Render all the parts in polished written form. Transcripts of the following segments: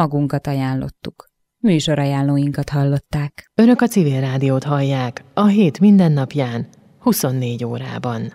magunkat ajánlottuk. Műsorajánlóinkat hallották. Önök a Civil Rádiót hallják a hét mindennapján, 24 órában.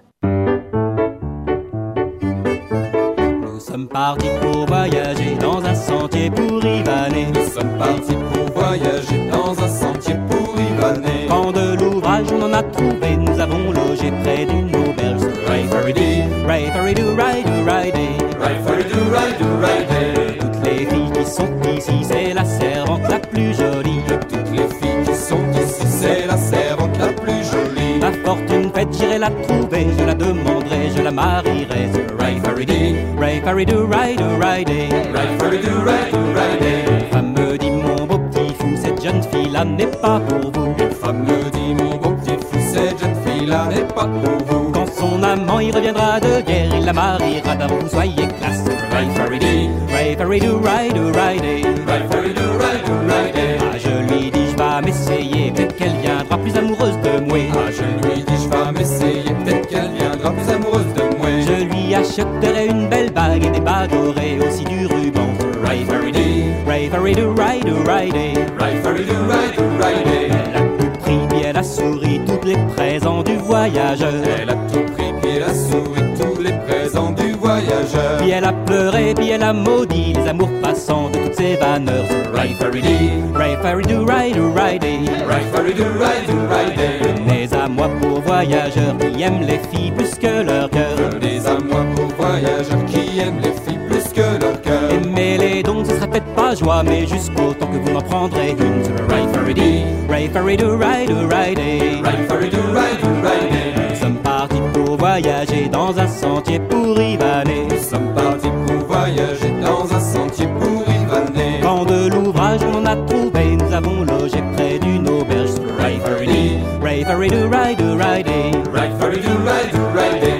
Nous sommes partis pour voyager dans un sentier pour Ivaner. Nous sommes partis pour voyager dans un sentier pour Ivaner. Quand de l'ouvrage on en a trouvé, nous avons logé près d'une auberge. Ray-fa-ri-dee, ray-fa-ri-doo, ray-doo, ray-day. ray-fa-ri-doo, ray-doo, ray-day. Toutes les filles qui sont ici, c'est la servante la plus jolie. Toutes les filles qui sont ici, c'est la servante la plus jolie. Ma fortune faite, j'irai la trouver, je la demanderai, je la marierai. Ray-fa-ri-dee, ray-fa-ri-doo, ray-doo, ray-day. ray-fa-ri-doo, ray-doo, ray-day. Une femme me dit, mon beau petit fou, cette jeune fille-là n'est pas pour vous. Une femme me dit, mon beau petit fou, cette jeune fille-là n'est pas pour vous. Quand son amant y reviendra de guerre, il la mariera d'abord, vous soyez classe. Ray-fa-ri-dee, ray-fa-ri-doo, ray-doo, ray-day. ray-fa-ri-doo, ray-doo, ray-day. Ah, je lui dis, je vais m'essayer, peut-être qu'elle viendra plus amoureuse de moi. Ah, je lui dis, je vais m'essayer, peut-être qu'elle viendra plus amoureuse de moi. Je lui achèterai une belle bague et des bas dorés, aussi du ruban. Ray-fa-ri-dee, ray-fa-ri-doo, ray-doo, ray-day. ray-fa-ri-doo, ray-doo, ray-day. Elle a tout pris, puis elle a souri, tous les présents du voyageur. Elle a tout pris, puis elle a souri, tous les présents du voyageur. Puis elle a pleuré, puis elle a maudit les amours passants de toutes ces vanneurs. Ray-fa-ri-dee, ray-fa-ri-doo, ray-doo, ray-day. ray-fa-ri-doo, ray-doo, ray-day. Venez à moi pour voyageurs qui aiment les filles plus que leur cœur. Venez à moi pour voyageurs qui aiment les filles plus que leur cœur. Aimez-les donc, ce sera peut-être pas joie, mais jusqu'au temps que vous m'en prendrez une. Ray-fa-ri-dee, ray-fa-ri-doo, ray-doo, ray-day. ray-fa-ri-doo, ray-doo, ray-day. Nous sommes partis pour voyager dans un sentier pour Ivaner. Nous sommes partis pour voyager dans un sentier pour Ivaner. Quand de l'ouvrage on en a trouvé, nous avons logé près d'une auberge. Ray-fa-ri-dee, ray-fa-ri-doo, ray-doo, ray-day. ray-fa-ri-doo, ray-doo, ray-day.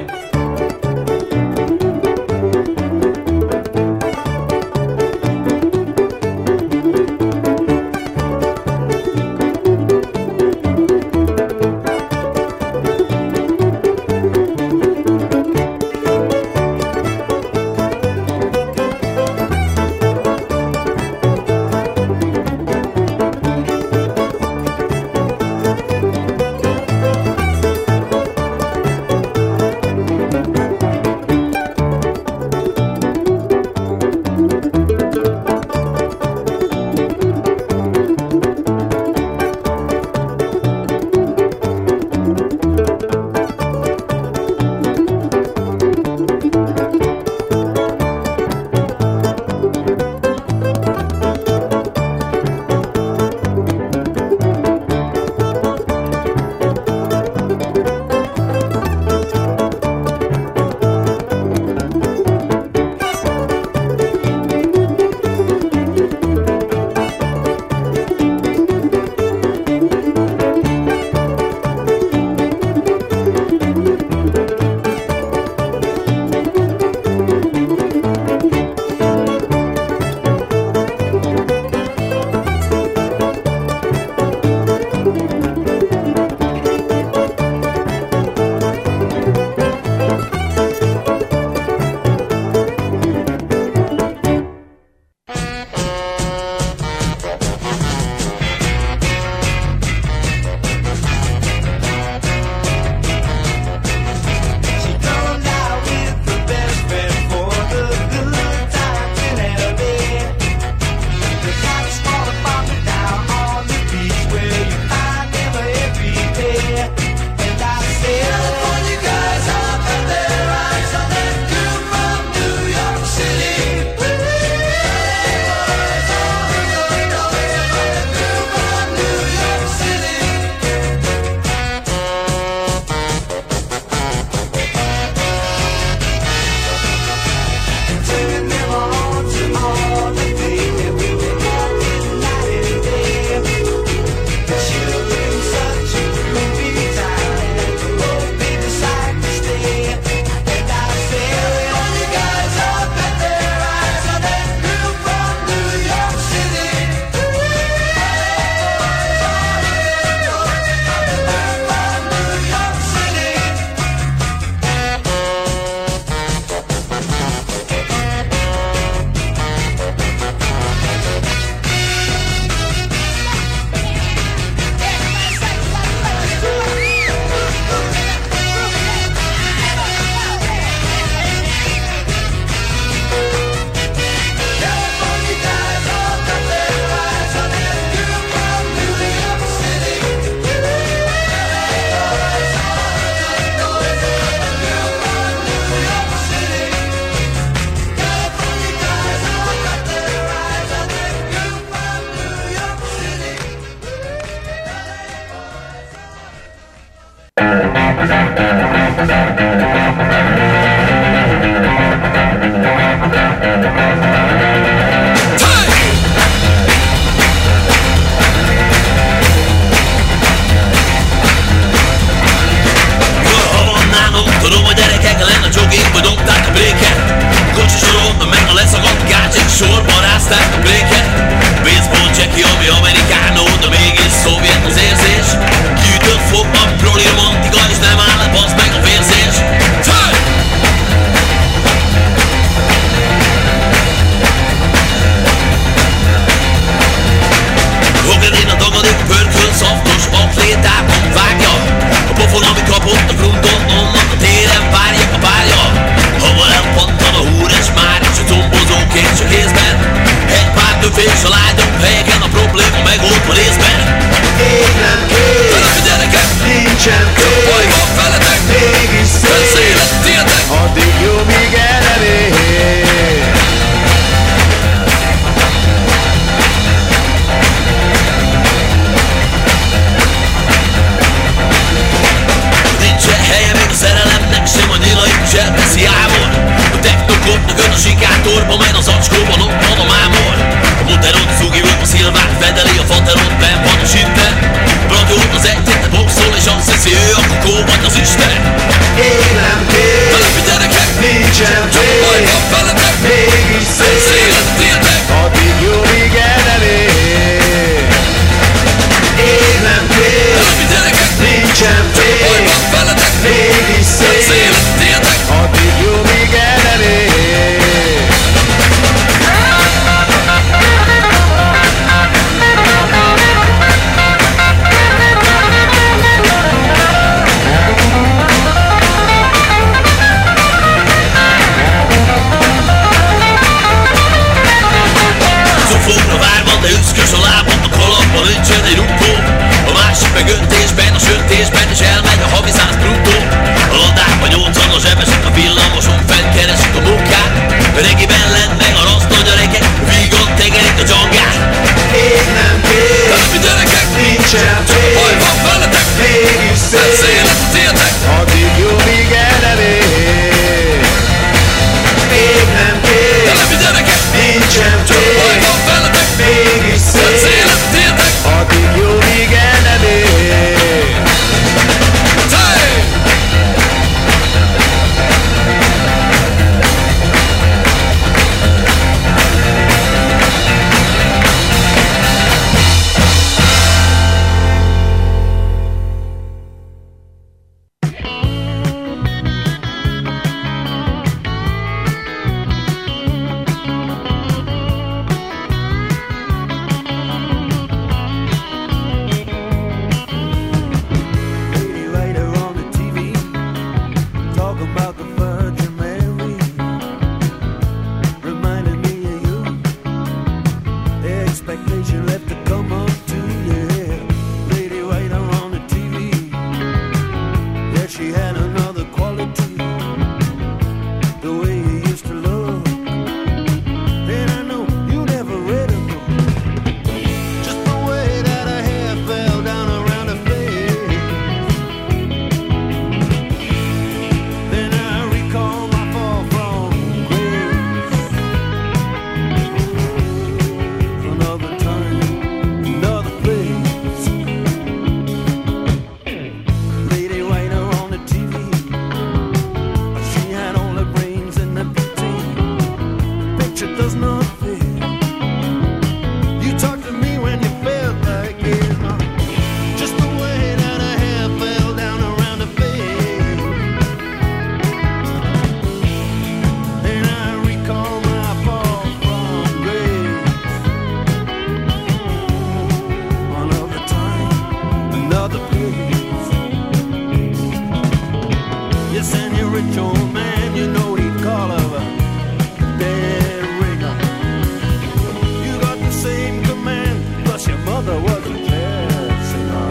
Yes, and your rich old man, you know he'd call her a dead ringer. You got the same command, plus your mother was a jazz singer.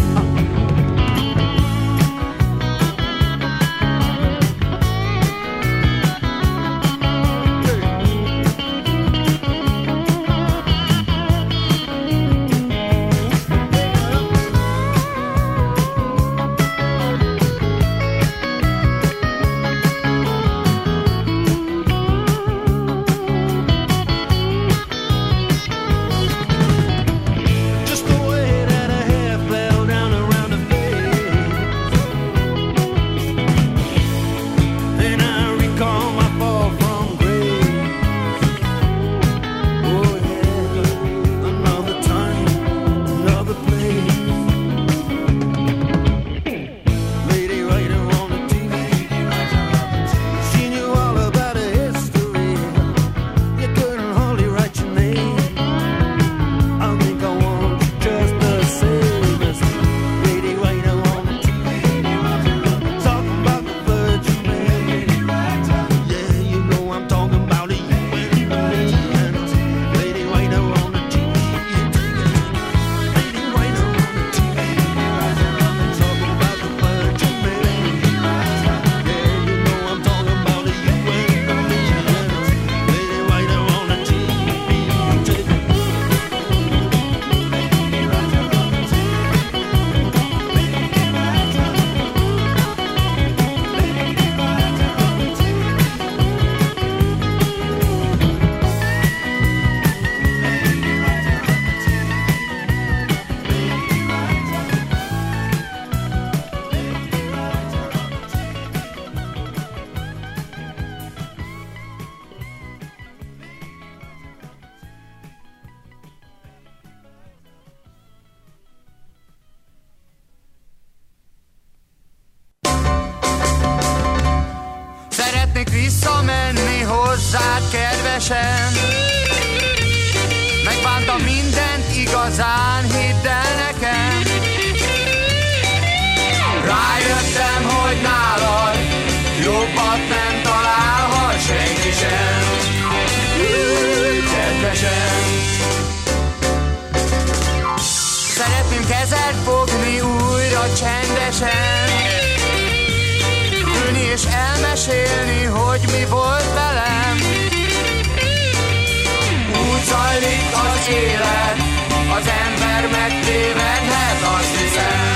Visszamenni hozzád, kedvesem. Megbántam mindent igazán, hidd el nekem. Rájöttem, hogy nálad jobbat nem találhat senki sem. Kedvesem. Szeretném kezed fogni újra csendesen, és elmesélni, hogy mi volt velem. Úgy zajlik az élet, az ember megtévedhet, azt hiszem.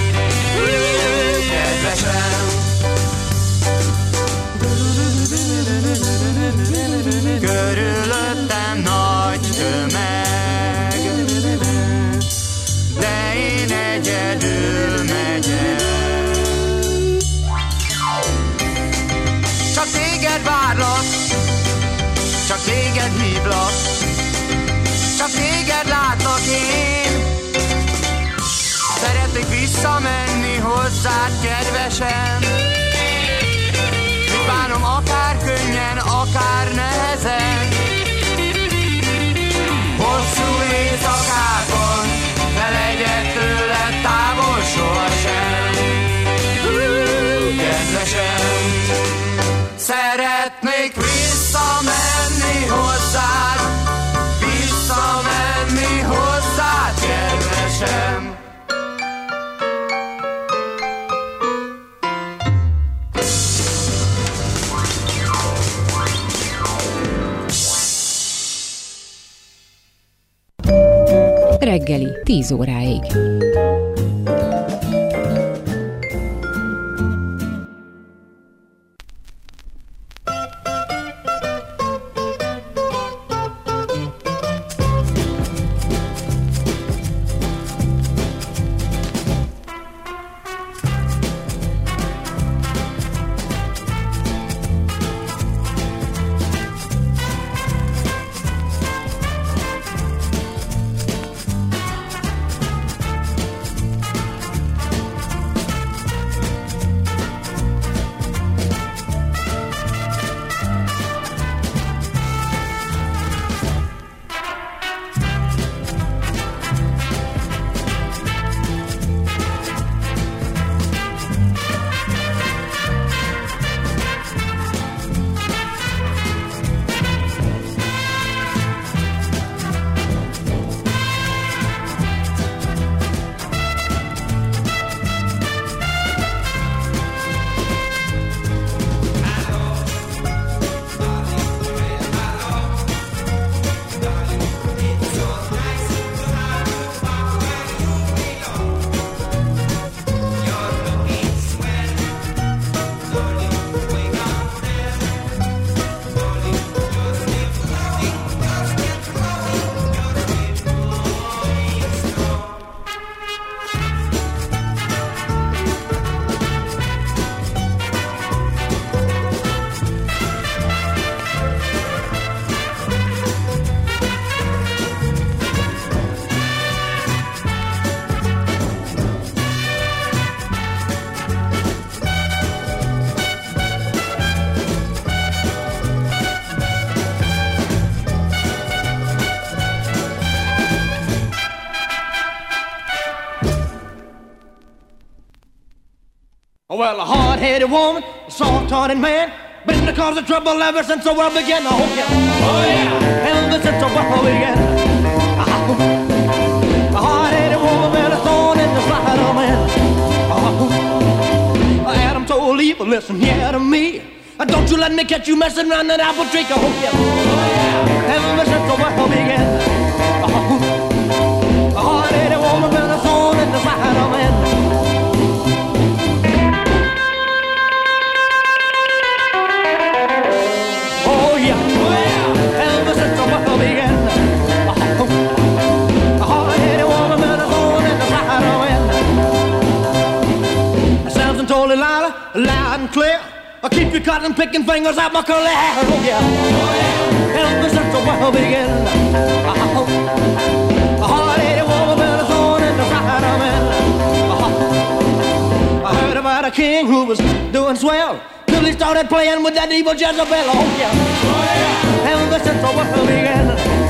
Kedvesem. Körülöttem nagy tömeg, de én egyedül megyek. Csak téged várlak, csak téged hívlak, csak téged látlak én. Szeretnék visszamenni hozzád, kedvesem. Mit bánom akár könnyen, akár nehezen. Hosszú éjszakákon ne legyek tőled távol sohasem. Kedvesem. Szeretnék visszamenni hozzád, visszamenni hozzád, kedvesem. Reggeli, 10 óráig. Well, a hard-headed woman, a soft-hearted man, been the cause of trouble ever since the world began. Oh yeah, ever since the world began. A hard-headed woman, been a thorn in the side of man. Adam told Eve, listen here to me. Don't you let me catch you messing around that apple tree. Oh yeah, ever since the world began. A hard-headed woman, been a thorn in the side of man. Loud and clear, I'll keep you cutting, picking fingers out my curly hair. Oh yeah, ever since the world began. A hard-headed woman been a thorn in the side of man. I heard about a king who was doing swell till he started playing with that evil Jezebel. Oh yeah, ever since the world began.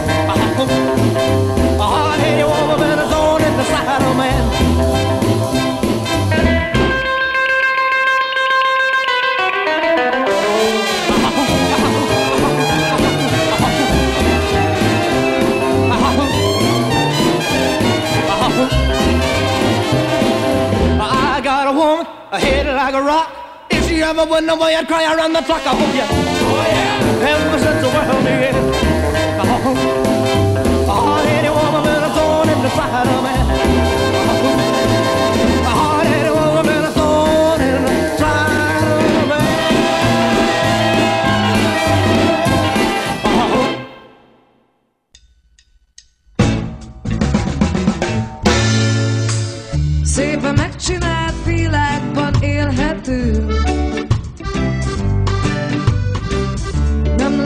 A hard-headed woman been a thorn in the side of man. I hit it like a rock. If she ever went away, I'd cry around the clock. I hope you. Oh yeah. Ever since the world began. A hard-headed woman been a thorn in the side of man. A hard-headed woman been a thorn in the side of man. Szépen megcsinált világban élhető. Nem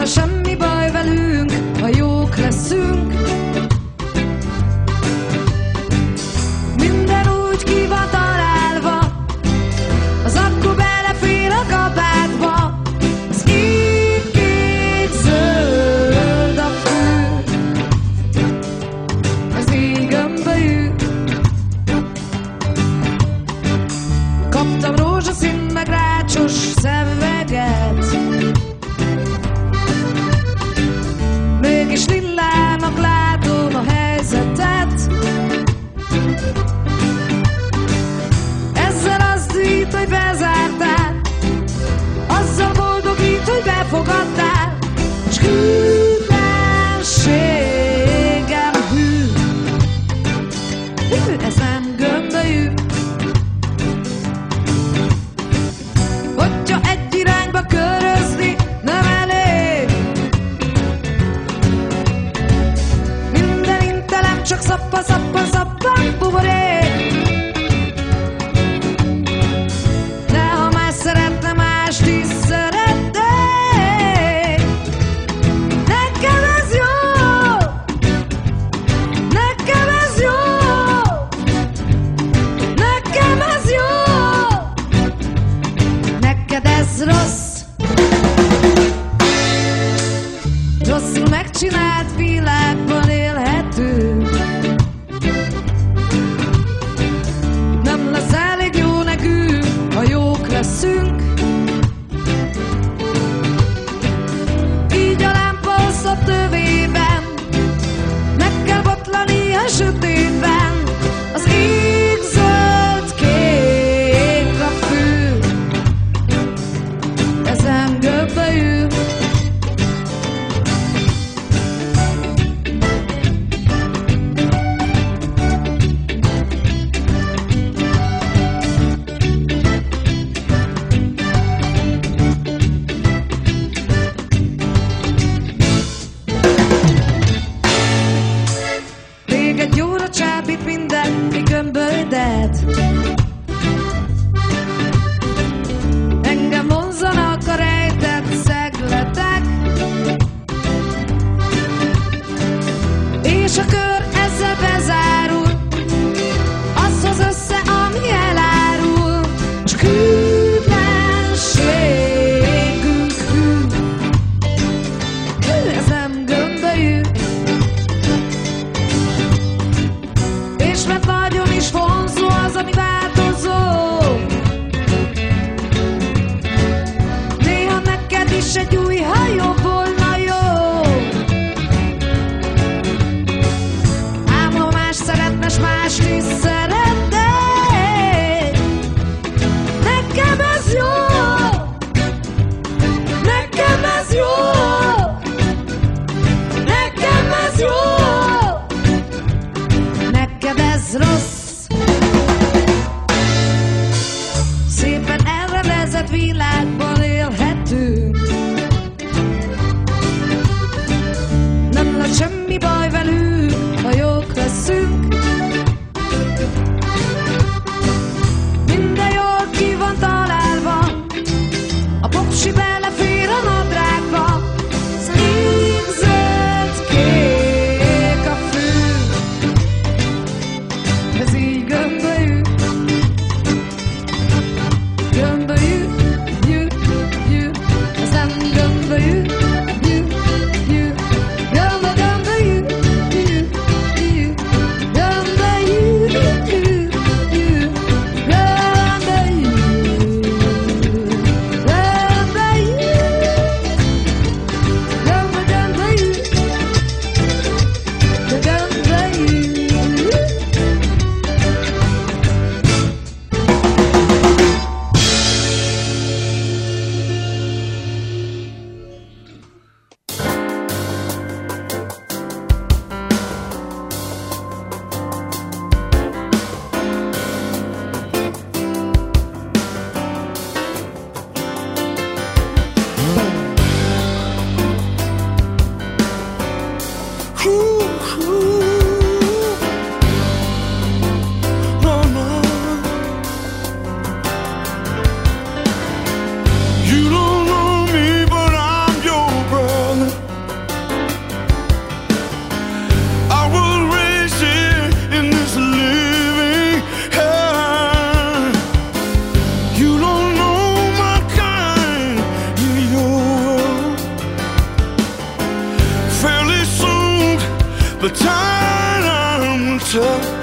the time to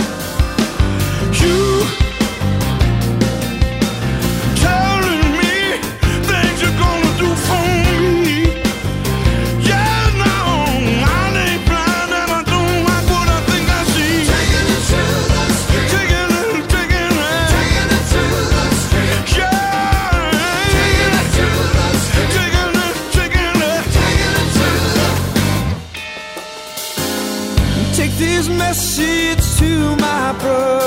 you telling me things you're gonna do for me. Yeah, no, I ain't blind and I don't like what I think I see. Taking it to the street. Taking it to the street. Yeah. Taking it to the street. Taking it to the. Take this message to my brother.